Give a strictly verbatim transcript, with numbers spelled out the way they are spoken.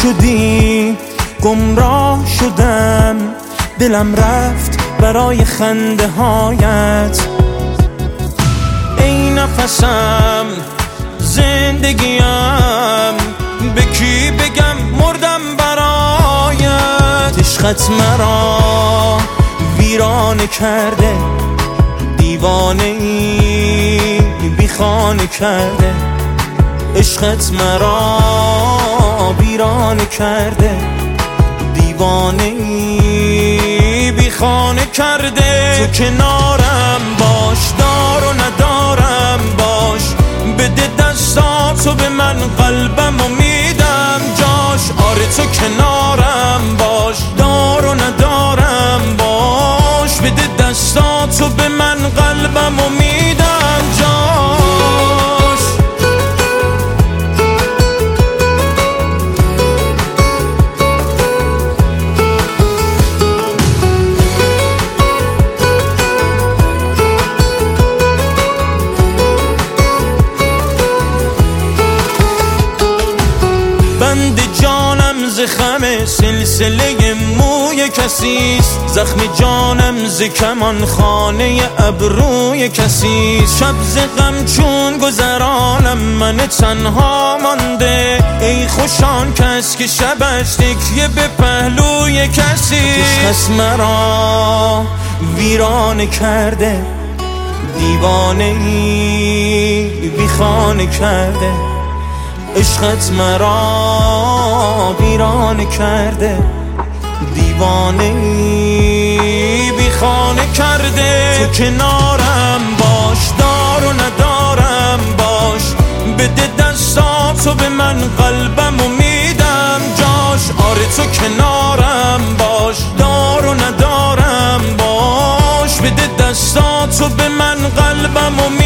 شدی گمراه شدم، دلم رفت برای خنده هایت. ای نفسم زندگیم، به کی بگم مردم برایت. عشقت مرا ویرانه کرده، دیوانه ای بی خانه کرده. عشقت مرا ویرانه کرده، دیوانه ای بی خانه کرده. تو کنارم باش، دار و ندارم باش، بده دستاتو به من، قلبم و میدم جاش. آره تو کنارم باش، دار و ندارم باش، بده دستاتو به من، قلبم و میدم جاش. بند جانم زخم سلسله موی کسیست، زخم جانم ز کمان خانه ابروی کسیست. شب ز غم چون گذرانم من تنها مانده، ای خوشان کس که شبش تکیه به پهلوی کسیست. عشقت مرا ویرانه کرده، دیوانه ای بی خانه کرده. عشقت مرا ویرانه کرده، دیوانه ای بی خانه کرده. تو کنارم باش، دار و ندارم باش، بده دستاتو به من، قلبم و میدم جاش. آره تو کنارم باش، دار و ندارم باش، بده دستاتو به من، قلبم و میدم.